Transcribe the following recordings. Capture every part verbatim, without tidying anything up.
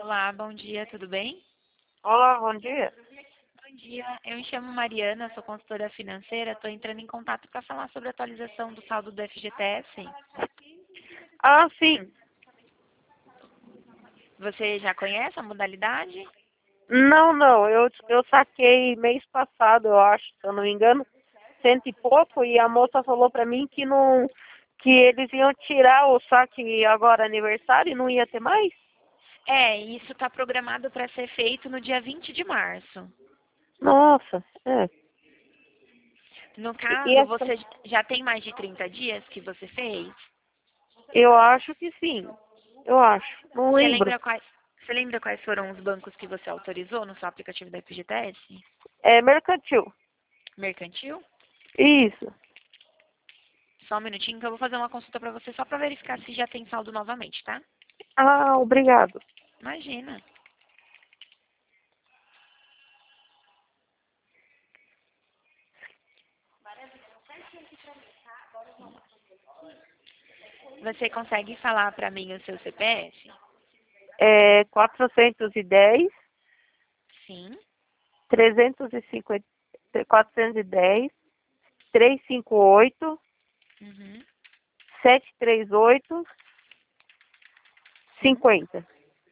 Olá, bom dia, tudo bem? Olá, bom dia. Bom dia, eu me chamo Mariana, sou consultora financeira, estou entrando em contato para falar sobre a atualização do saldo do F G T S. Ah, sim. Você já conhece a modalidade? Não, não, eu, eu saquei mês passado, eu acho, se eu não me engano, cento e pouco, e a moça falou pra mim que não, que eles iam tirar o saque agora aniversário e não ia ter mais? É, isso está programado para ser feito no dia vinte de março. Nossa, é. No E caso, essa, você já tem mais de trinta dias que você fez? eu acho que sim, eu acho, não Você lembro. lembra quais, você lembra quais foram os bancos que você autorizou no seu aplicativo da F G T S? É mercantil, Mercantil? isso. Só um minutinho que eu vou fazer uma consulta para você só para verificar se já tem saldo novamente, tá? Ah, obrigado. Imagina. Você consegue falar para mim o seu C P F? É quatrocentos e dez, Sim. trezentos e cinquenta, quatrocentos e dez, trezentos e cinquenta e oito, Uhum. sete três oito, Sim. cinquenta.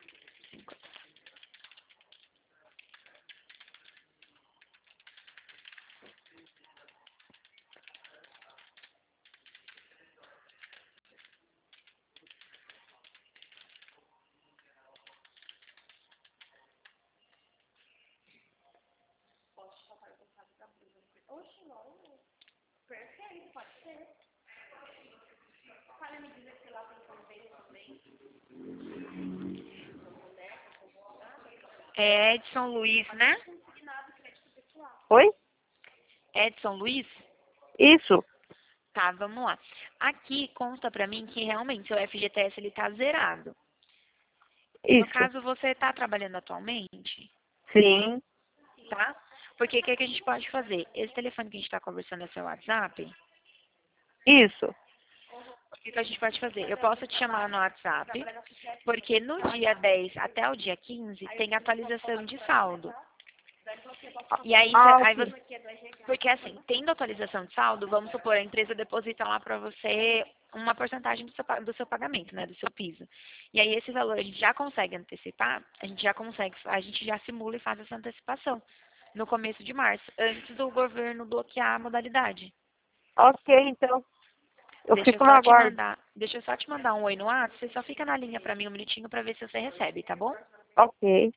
É Edson Luiz, né? Oi? Edson Luiz? Isso, Tá, vamos lá. Aqui consta para mim que realmente o F G T S ele tá zerado. No isso. caso, você está trabalhando atualmente, Sim, tá? Porque o que, que a gente pode fazer? Esse telefone que a gente está conversando é seu WhatsApp? isso. O que, que a gente pode fazer? Eu posso te chamar no WhatsApp, porque no dia dez até o dia quinze tem atualização de saldo. E aí, cê- Ah, aí sim. você, porque assim, tendo atualização de saldo, vamos supor, a empresa deposita lá para você uma porcentagem do seu, pa- do seu pagamento, né, do seu piso. E aí esse valor a gente já consegue antecipar, a gente já consegue, a gente já simula e faz essa antecipação no começo de março, antes do governo bloquear a modalidade. Ok, então. Eu Deixa eu fico no só te aguardo. mandar, deixa eu só te mandar um oi no WhatsApp, você só fica na linha para mim um minutinho para ver se você recebe, tá bom? Ok.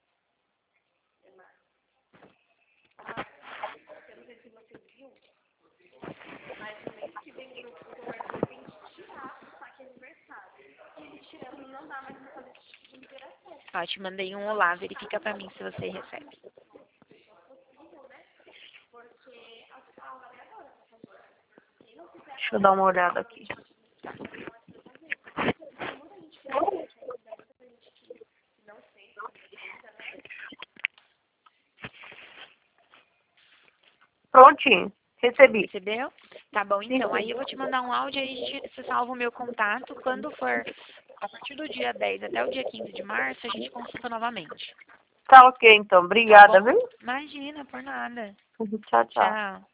Ó, te mandei um olá, verifica para mim se você recebe. Deixa eu dar uma olhada aqui. Prontinho. Recebi. Recebeu? Tá bom, Sim, então. sim. Aí eu vou te mandar um áudio aí você salva o meu contato. Quando for a partir do dia dez até o dia quinze de março, a gente consulta novamente. Tá ok, então. Tá Obrigada, bom? viu? Imagina, por nada. Tchau, tchau. Tchau.